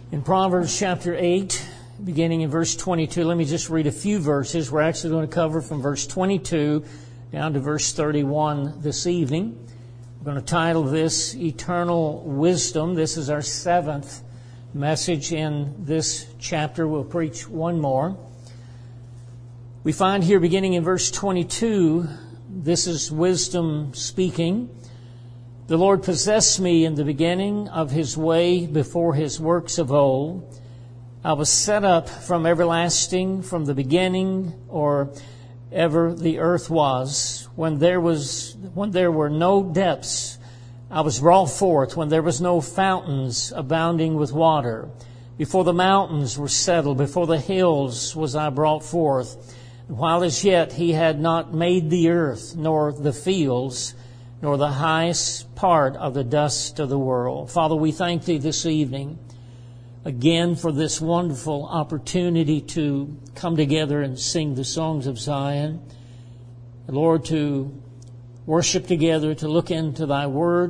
In Proverbs chapter 8, beginning in verse 22, let me just read a few verses. We're actually going to cover from verse 22 down to verse 31 this evening. We're going to title this Eternal Wisdom. This is our seventh message in this chapter. We'll preach one more. We find here beginning in verse 22, this is wisdom speaking. The Lord possessed me in the beginning of His way before His works of old. I was set up from everlasting, from the beginning, or ever the earth was. When there were no depths, I was brought forth. When there was no fountains abounding with water. Before the mountains were settled, before the hills was I brought forth. And while as yet He had not made the earth, nor the fields, nor the highest part of the dust of the world. Father, we thank Thee this evening again for this wonderful opportunity to come together and sing the songs of Zion. Lord, to worship together, to look into Thy Word.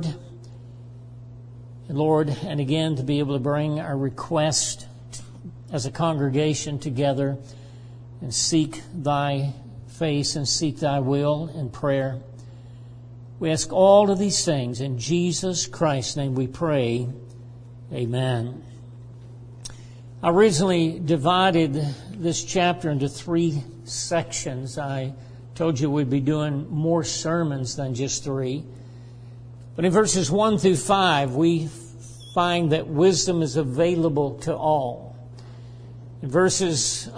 And Lord, and again to be able to bring our request as a congregation together and seek Thy face and seek Thy will in prayer. We ask all of these things in Jesus Christ's name we pray. Amen. I originally divided this chapter into three sections. I told you we'd be doing more sermons than just three. But in verses 1 through 5, we find that wisdom is available to all. In verses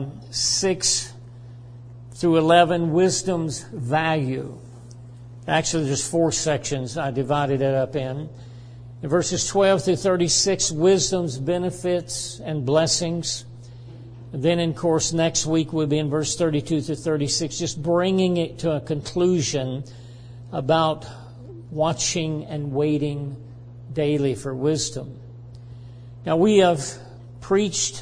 6 through 11, wisdom's value. Actually, there's four sections I divided it up in. In verses 12 through 36, wisdom's benefits and blessings. And then, of course, next week we'll be in verse 32 through 36, just bringing it to a conclusion about watching and waiting daily for wisdom. Now, we have preached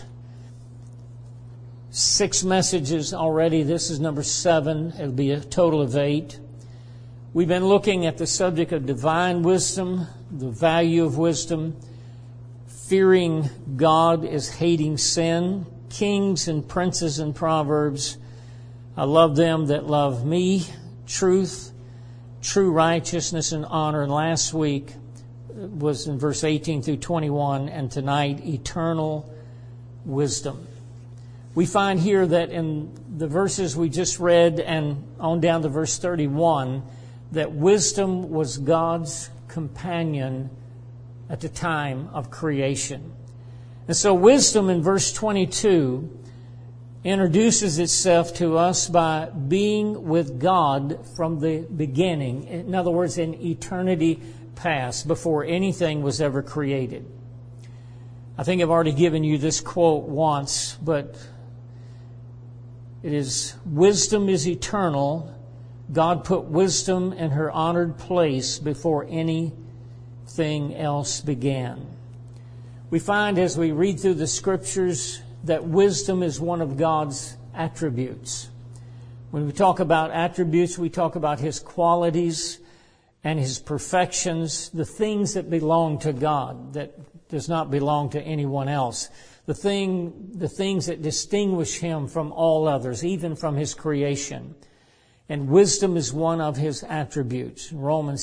6 messages already. This is number 7. It'll be a total of 8. We've been looking at the subject of divine wisdom, the value of wisdom, fearing God is hating sin, kings and princes in Proverbs. I love them that love me, truth, true righteousness and honor. And last week was in verse 18 through 21, and tonight, eternal wisdom. We find here that in the verses we just read and on down to verse 31, that wisdom was God's companion at the time of creation. And so wisdom in verse 22 introduces itself to us by being with God from the beginning. In other words, in eternity past, before anything was ever created. I think I've already given you this quote once, but it is, wisdom is eternal. God put wisdom in her honored place before anything else began. We find as we read through the Scriptures that wisdom is one of God's attributes. When we talk about attributes, we talk about His qualities and His perfections, the things that belong to God, that does not belong to anyone else. The things that distinguish Him from all others, even from His creation. And wisdom is one of His attributes. In Romans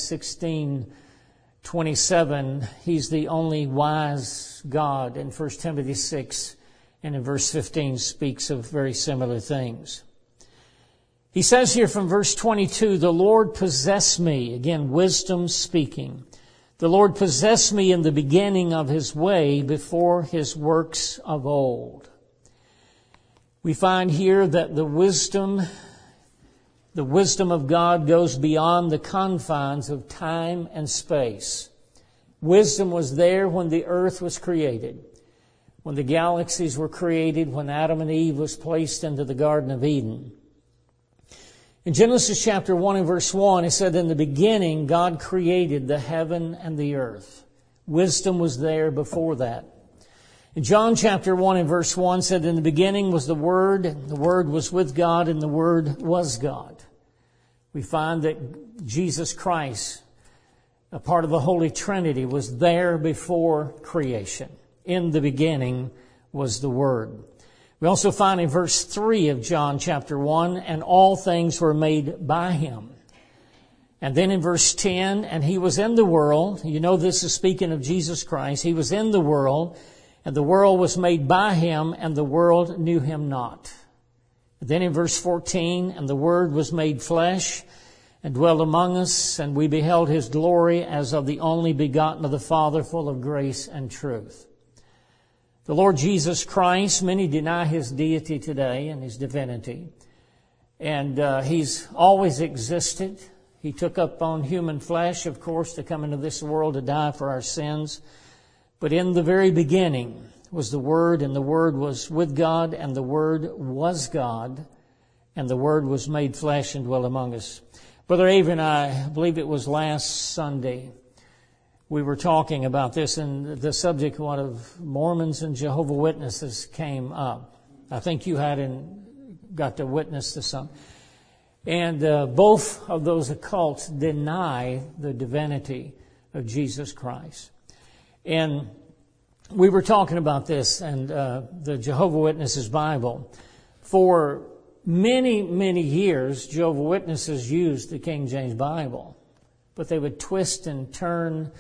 16:27, He's the only wise God. In 1 Timothy 6 and in verse 15 speaks of very similar things. He says here from verse 22, the Lord possessed me. Again, wisdom speaking. The Lord possessed me in the beginning of His way before His works of old. We find here that the wisdom of God goes beyond the confines of time and space. Wisdom was there when the earth was created, when the galaxies were created, when Adam and Eve was placed into the Garden of Eden. In Genesis chapter 1 and verse 1, it said, in the beginning God created the heaven and the earth. Wisdom was there before that. In John chapter 1 and verse 1 said, in the beginning was the Word was with God, and the Word was God. We find that Jesus Christ, a part of the Holy Trinity, was there before creation. In the beginning was the Word. We also find in verse 3 of John chapter 1, and all things were made by Him. And then in verse 10, and He was in the world. You know this is speaking of Jesus Christ. He was in the world, and the world was made by Him, and the world knew Him not. And then in verse 14, and the Word was made flesh, and dwelt among us, and we beheld His glory as of the only begotten of the Father, full of grace and truth. The Lord Jesus Christ, many deny His deity today and His divinity. And He's always existed. He took up on human flesh, of course, to come into this world to die for our sins. But in the very beginning was the Word, and the Word was with God, and the Word was God, and the Word was made flesh and dwelt among us. Brother Avery and I believe it was last Sunday, we were talking about this, and the subject one of Mormons and Jehovah's Witnesses came up. I think you got to witness to some. And both of those occults deny the divinity of Jesus Christ. And we were talking about this and the Jehovah's Witnesses Bible. For many, many years, Jehovah's Witnesses used the King James Bible. But they would twist and turn,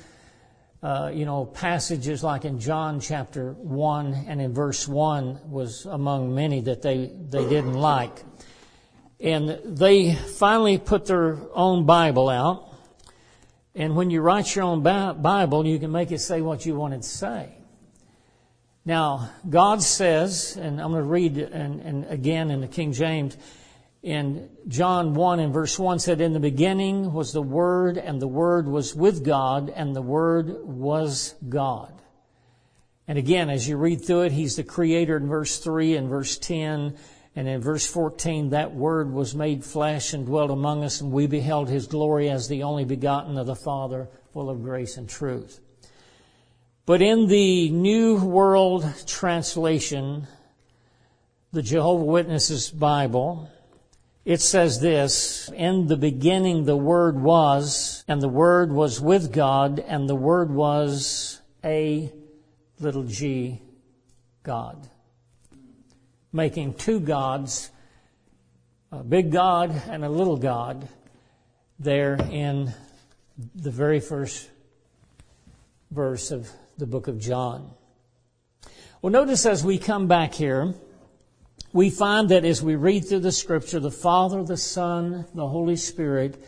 passages like in John chapter 1 and in verse 1 was among many that they didn't like. And they finally put their own Bible out. And when you write your own Bible, you can make it say what you want it to say. Now, God says, and I'm going to read and again in the King James, in John 1 and verse 1 said, in the beginning was the Word, and the Word was with God, and the Word was God. And again, as you read through it, He's the Creator in verse 3 and verse 10. And in verse 14, that Word was made flesh and dwelt among us, and we beheld His glory as the only begotten of the Father, full of grace and truth. But in the New World Translation, the Jehovah's Witnesses Bible, it says this, in the beginning the Word was, and the Word was with God, and the Word was a little g, God. Making two gods, a big God and a little God, there in the very first verse of the book of John. Well, notice as we come back here, we find that as we read through the Scripture, the Father, the Son, the Holy Spirit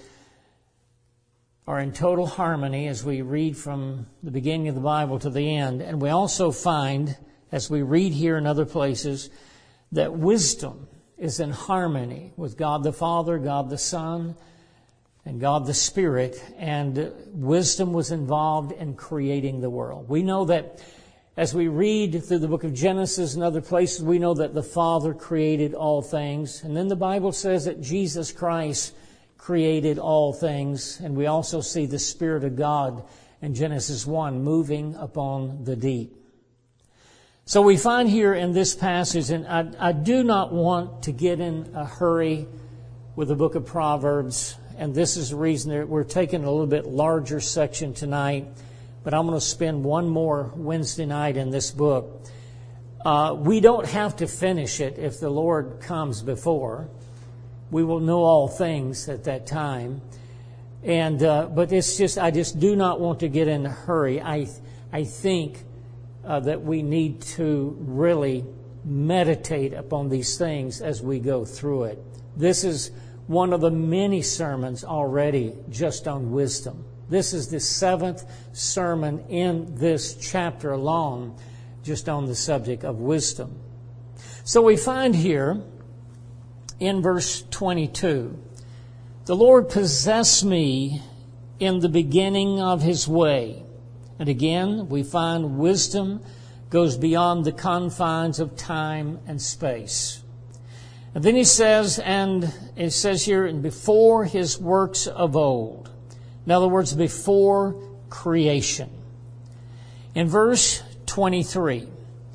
are in total harmony as we read from the beginning of the Bible to the end. And we also find, as we read here in other places, that wisdom is in harmony with God the Father, God the Son, and God the Spirit, and wisdom was involved in creating the world. We know that as we read through the book of Genesis and other places, we know that the Father created all things. And then the Bible says that Jesus Christ created all things. And we also see the Spirit of God in Genesis 1 moving upon the deep. So we find here in this passage, and I do not want to get in a hurry with the book of Proverbs, and this is the reason that we're taking a little bit larger section tonight, but I'm going to spend one more Wednesday night in this book. We don't have to finish it if the Lord comes before. We will know all things at that time. And but it's just, I just do not want to get in a hurry. I think that we need to really meditate upon these things as we go through it. This is one of the many sermons already just on wisdom. This is the 7th sermon in this chapter alone just on the subject of wisdom. So we find here in verse 22, the Lord possessed me in the beginning of His way. And again, we find wisdom goes beyond the confines of time and space. And then he says, and it says here, and before His works of old. In other words, before creation. In verse 23,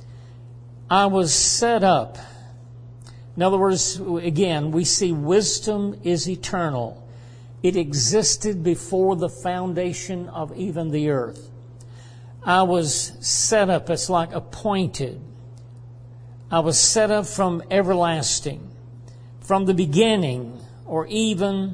I was set up. In other words, again, we see wisdom is eternal. It existed before the foundation of even the earth. I was set up. It's like appointed. I was set up from everlasting, from the beginning, or ever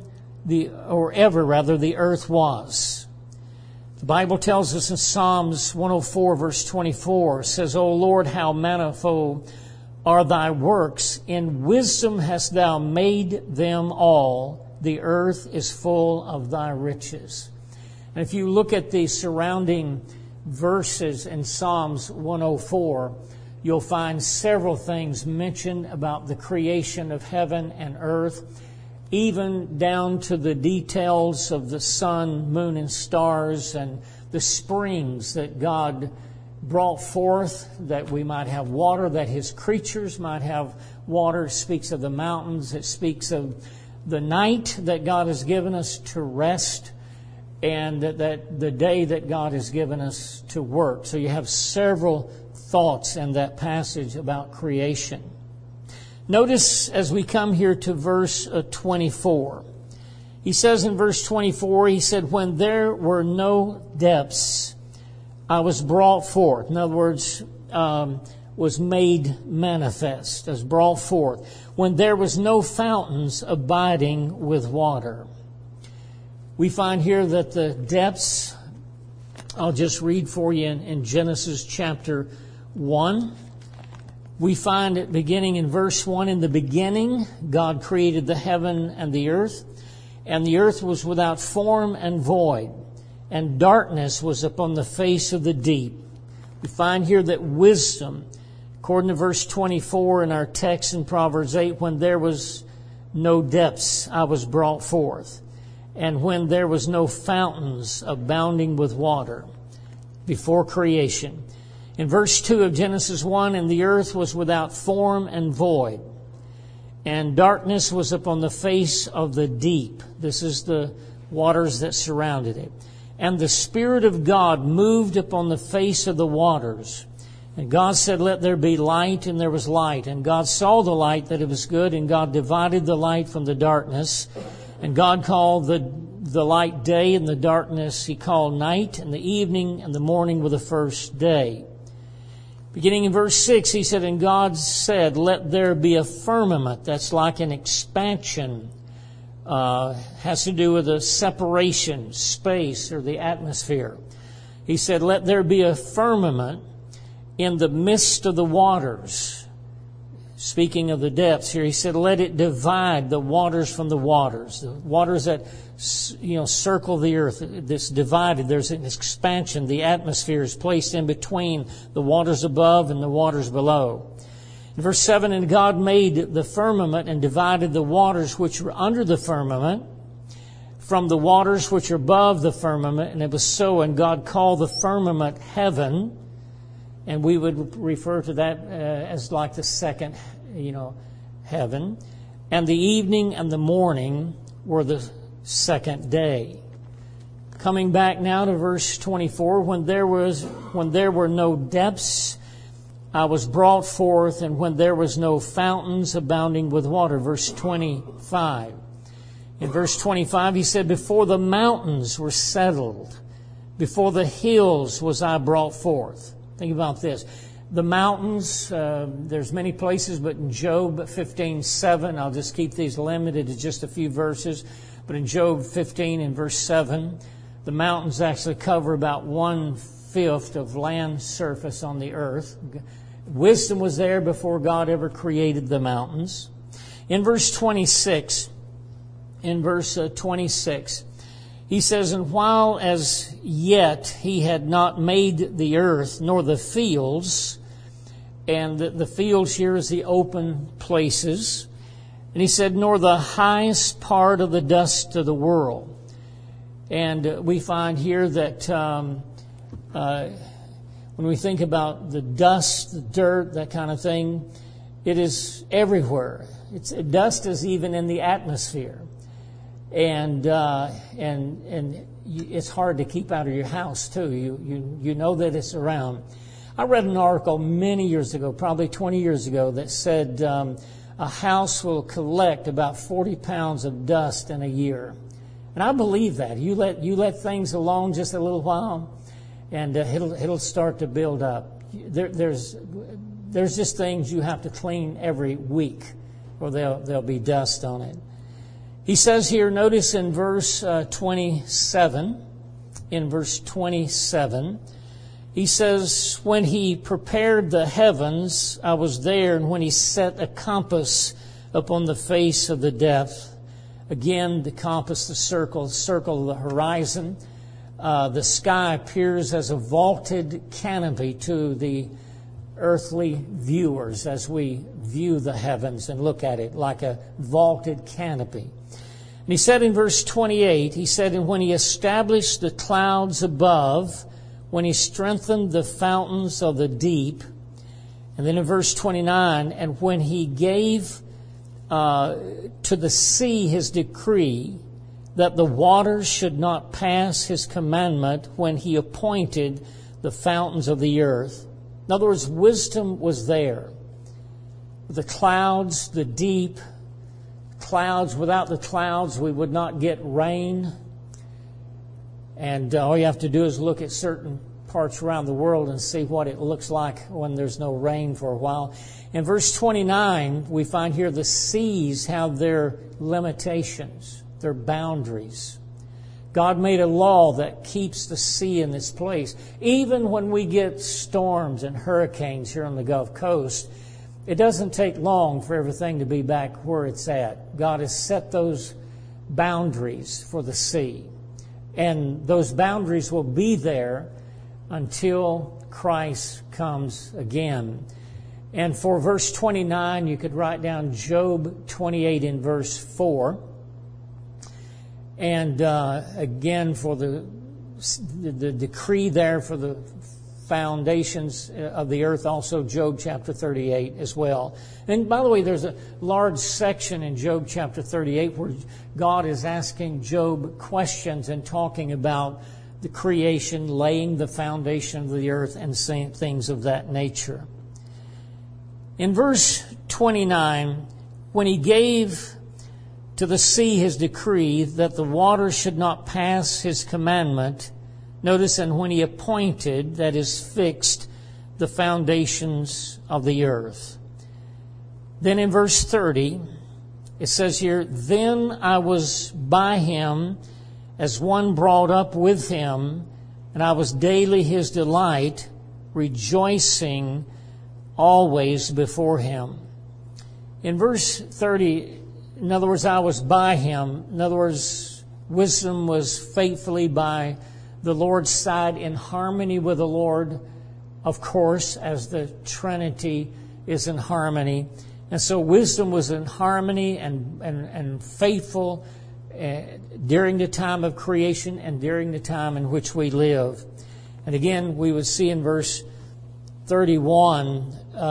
the earth was. The Bible tells us in Psalms 104 verse 24, says, O Lord, how manifold are thy works. In wisdom hast thou made them all. The earth is full of thy riches. And if you look at the surrounding verses in Psalms 104, you'll find several things mentioned about the creation of heaven and earth, even down to the details of the sun, moon, and stars, and the springs that God brought forth, that we might have water, that His creatures might have water. It speaks of the mountains. It speaks of the night that God has given us to rest, and that the day that God has given us to work. So you have several thoughts in that passage about creation. Notice as we come here to verse 24. He says in verse 24, he said, when there were no depths, I was brought forth. In other words, was made manifest, as brought forth. When there was no fountains abiding with water. We find here that the depths, I'll just read for you in Genesis chapter 1. We find it beginning in verse 1, in the beginning, God created the heaven and the earth was without form and void, and darkness was upon the face of the deep. We find here that wisdom, according to verse 24 in our text in Proverbs 8, when there was no depths, I was brought forth. And when there was no fountains abounding with water, before creation. In verse 2 of Genesis 1, and the earth was without form and void, and darkness was upon the face of the deep. This is the waters that surrounded it. And the Spirit of God moved upon the face of the waters. And God said, let there be light, and there was light. And God saw the light, that it was good, and God divided the light from the darkness. And God called the light day, and the darkness He called night, and the evening and the morning were the first day. Beginning in verse 6, He said, and God said, let there be a firmament. That's like an expansion. Has to do with a separation, space, or the atmosphere. He said, let there be a firmament in the midst of the waters. Speaking of the depths here, He said, let it divide the waters from the waters. The waters that, circle the earth, that's divided. There's an expansion. The atmosphere is placed in between the waters above and the waters below. In verse 7, and God made the firmament and divided the waters which were under the firmament from the waters which are above the firmament. And it was so, and God called the firmament heaven. And we would refer to that as like the second, heaven. And the evening and the morning were the second day. Coming back now to verse 24, when there were no depths, I was brought forth, and when there was no fountains abounding with water. Verse 25. In verse 25, He said, before the mountains were settled, before the hills was I brought forth. Think about this. The mountains, there's many places, but in Job 15:7, I'll just keep these limited to just a few verses. But in Job 15 and verse 7, the mountains actually cover about 1/5 of land surface on the earth. Wisdom was there before God ever created the mountains. In verse 26, He says, and while as yet He had not made the earth nor the fields, and the fields here is the open places, and He said, nor the highest part of the dust of the world. And we find here that when we think about the dust, the dirt, that kind of thing, it is everywhere. Dust is even in the atmosphere. And it's hard to keep out of your house too. You know that it's around. I read an article many years ago, probably 20 years ago, that said a house will collect about 40 pounds of dust in a year. And I believe that. You let things alone just a little while, and it'll start to build up. There's just things you have to clean every week, or there'll be dust on it. He says here, notice in verse 27, he says, when He prepared the heavens, I was there, and when He set a compass upon the face of the depth. Again, the compass, the circle of the horizon. The sky appears as a vaulted canopy to the earthly viewers as we view the heavens and look at it, like a vaulted canopy. And he said in verse 28, he said, and when He established the clouds above, when He strengthened the fountains of the deep. And then in verse 29, and when He gave to the sea His decree, that the waters should not pass His commandment, when He appointed the fountains of the earth. In other words, wisdom was there. The clouds, the deep clouds. Without the clouds, we would not get rain. And all you have to do is look at certain parts around the world and see what it looks like when there's no rain for a while. In verse 29, we find here the seas have their limitations, their boundaries. God made a law that keeps the sea in this place. Even when we get storms and hurricanes here on the Gulf Coast, it doesn't take long for everything to be back where it's at. God has set those boundaries for the sea. And those boundaries will be there until Christ comes again. And for verse 29, you could write down Job 28 in verse 4. And again, for the decree there for the foundations of the earth, also Job chapter 38 as well. And by the way, there's a large section in Job chapter 38 where God is asking Job questions and talking about the creation, laying the foundation of the earth, and things of that nature. In verse 29, when He gave to the sea His decree that the waters should not pass His commandment, notice, and when He appointed, that is fixed, the foundations of the earth. Then in verse 30, it says here, then I was by Him as one brought up with Him, and I was daily His delight, rejoicing always before Him. In verse 30, in other words, I was by Him. In other words, wisdom was faithfully by the Lord's side, in harmony with the Lord, of course, as the Trinity is in harmony. And so wisdom was in harmony and faithful during the time of creation and during the time in which we live. And again, we would see in verse 31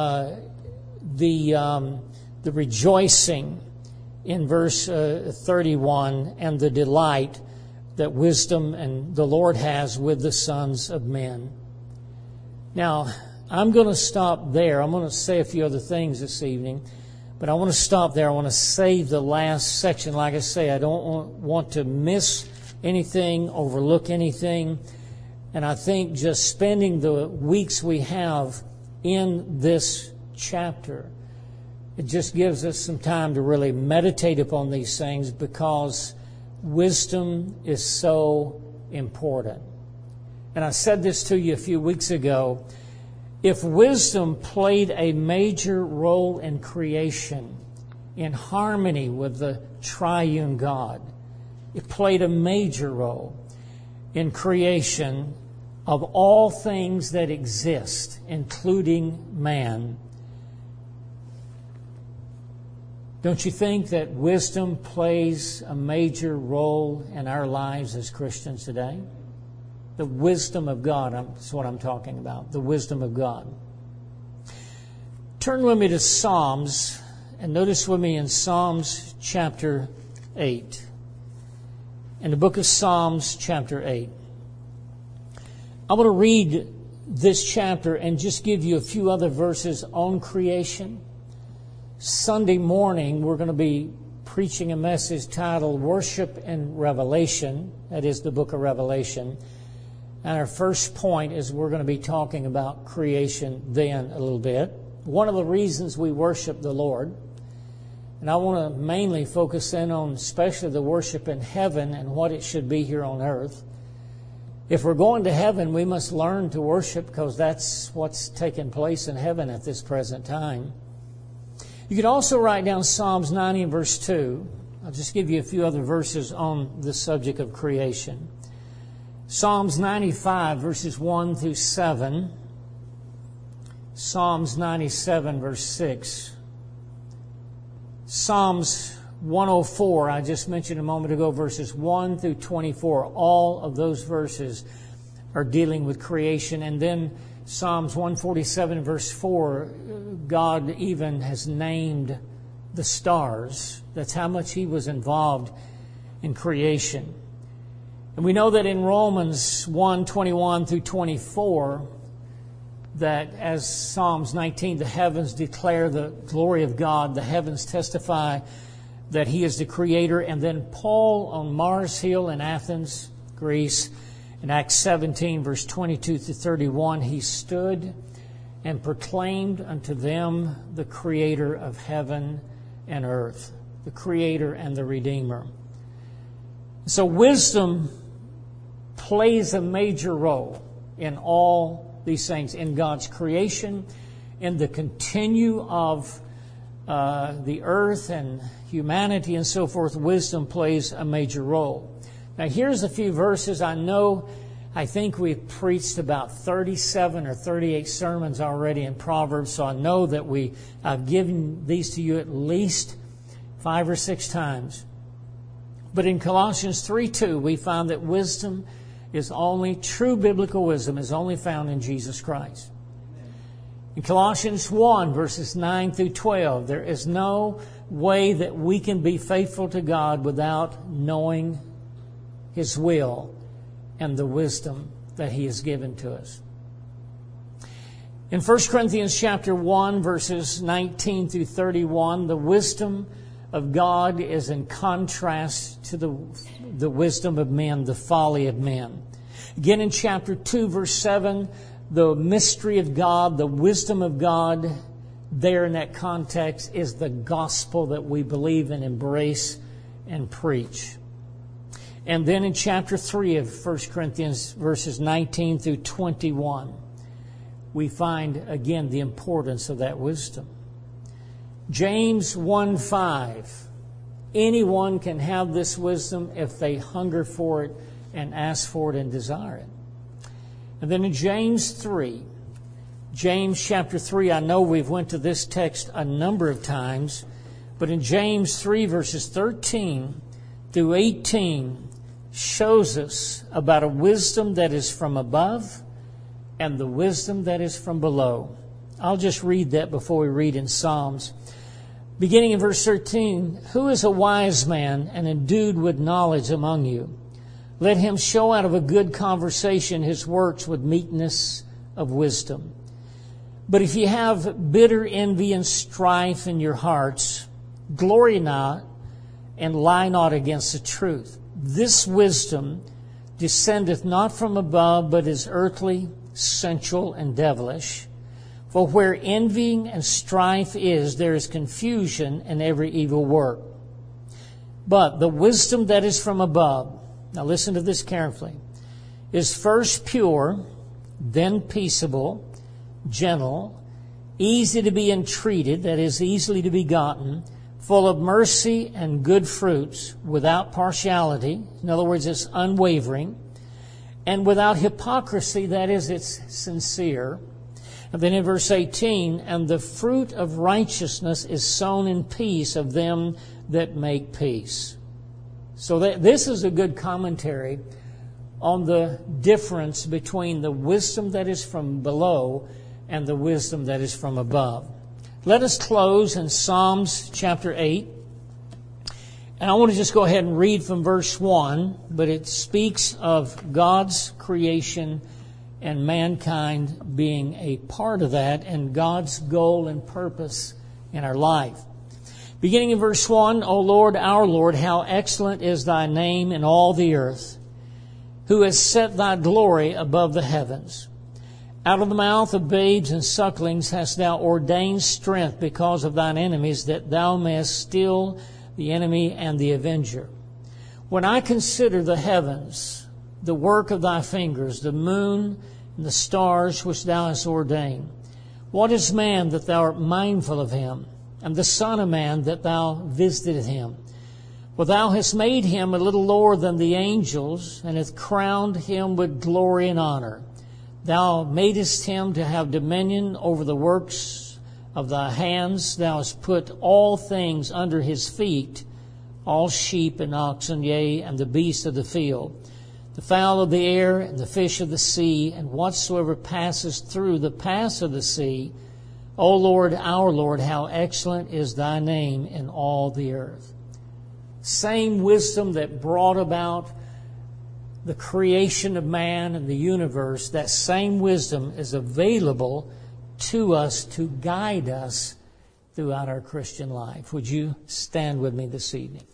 the rejoicing in verse 31 and the delight that wisdom and the Lord has with the sons of men. Now, I'm going to stop there. I'm going to say a few other things this evening, but I want to stop there. I want to save the last section. Like I say, I don't want to miss anything, overlook anything. And I think just spending the weeks we have in this chapter, it just gives us some time to really meditate upon these things, because wisdom is so important. And I said this to you a few weeks ago. If wisdom played a major role in creation, in harmony with the triune God, it played a major role in creation of all things that exist, including man. Don't you think that wisdom plays a major role in our lives as Christians today? The wisdom of God, that's what I'm talking about, the wisdom of God. Turn with me to Psalms, and notice with me in Psalms chapter 8. In the book of Psalms chapter 8. I want to read this chapter and just give you a few other verses on creation. Sunday morning, we're going to be preaching a message titled Worship and Revelation. That is the book of Revelation. And our first point is we're going to be talking about creation then a little bit. One of the reasons we worship the Lord, and I want to mainly focus in on especially the worship in heaven and what it should be here on earth. If we're going to heaven, we must learn to worship because that's what's taking place in heaven at this present time. You could also write down Psalms 90 and verse 2. I'll just give you a few other verses on the subject of creation. Psalms 95 verses 1 through 7. Psalms 97 verse 6. Psalms 104, I just mentioned a moment ago, verses 1 through 24. All of those verses are dealing with creation. And then Psalms 147 verse 4, God even has named the stars. That's how much He was involved in creation. And we know that in Romans 1:21 through 24, that as Psalms 19, the heavens declare the glory of God, the heavens testify that He is the Creator. And then Paul on Mars Hill in Athens, Greece, in Acts 17, verse 22 to 31, he stood and proclaimed unto them the Creator of heaven and earth, the Creator and the Redeemer. So wisdom plays a major role in all these things, in God's creation, in the continue of the earth and humanity and so forth. Wisdom plays a major role. Now here's a few verses. I think we've preached about 37 or 38 sermons already in Proverbs, so I know that I've given these to you at least 5 or 6 times. But in Colossians 3:2, we find that wisdom is only, true biblical wisdom is only found in Jesus Christ. In Colossians 1, verses 9 through 12, there is no way that we can be faithful to God without knowing His will and the wisdom that He has given to us. In 1 Corinthians chapter 1, verses 19 through 31, the wisdom of God is in contrast to the wisdom of men, the folly of men. Again, in chapter 2, verse 7, the mystery of God, the wisdom of God, there in that context is the gospel that we believe and embrace and preach. And then in chapter 3 of 1 Corinthians, verses 19 through 21, we find again the importance of that wisdom. James 1:5, anyone can have this wisdom if they hunger for it and ask for it and desire it. And then in James 3, James chapter 3, I know we've went to this text a number of times, but in James 3 verses 13 through 18 shows us about a wisdom that is from above and the wisdom that is from below. I'll just read that before we read in Psalms. Beginning in verse 13, who is a wise man and endued with knowledge among you? Let him show out of a good conversation his works with meekness of wisdom. But if you have bitter envy and strife in your hearts, glory not and lie not against the truth. This wisdom descendeth not from above, but is earthly, sensual, and devilish. For where envying and strife is, there is confusion and every evil work. But the wisdom that is from above, now listen to this carefully, is first pure, then peaceable, gentle, easy to be entreated, that is, easily to be gotten, full of mercy and good fruits, without partiality, in other words, it's unwavering, and without hypocrisy, that is, it's sincere. And then in verse 18, and the fruit of righteousness is sown in peace of them that make peace. So this is a good commentary on the difference between the wisdom that is from below and the wisdom that is from above. Let us close in Psalms chapter 8. And I want to just go ahead and read from verse 1, but it speaks of God's creation and mankind being a part of that and God's goal and purpose in our life. Beginning in verse 1, O Lord, our Lord, how excellent is Thy name in all the earth, who has set thy glory above the heavens. Out of the mouth of babes and sucklings hast thou ordained strength because of thine enemies, that thou mayest still the enemy and the avenger. When I consider the heavens, the work of thy fingers, the moon and the stars which thou hast ordained, what is man that thou art mindful of him, and the son of man that thou visitest him? For thou hast made him a little lower than the angels, and hast crowned him with glory and honor. Thou madest him to have dominion over the works of thy hands. Thou hast put all things under his feet, all sheep and oxen, yea, and the beasts of the field, the fowl of the air, and the fish of the sea, and whatsoever passes through the paths of the sea. O Lord, our Lord, how excellent is thy name in all the earth. Same wisdom that brought about the creation of man and the universe, that same wisdom is available to us to guide us throughout our Christian life. Would you stand with me this evening?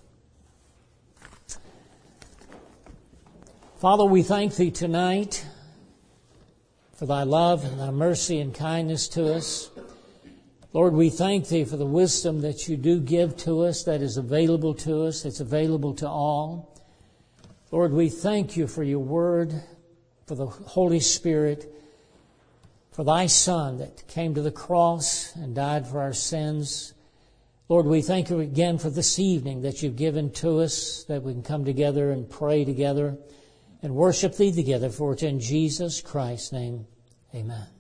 Father, we thank Thee tonight for Thy love and Thy mercy and kindness to us. Lord, we thank Thee for the wisdom that You do give to us, that is available to us, that's available to all. Lord, we thank You for Your Word, for the Holy Spirit, for Thy Son that came to the cross and died for our sins. Lord, we thank You again for this evening that You've given to us, that we can come together and pray together and worship Thee together. For it's in Jesus Christ's name, amen.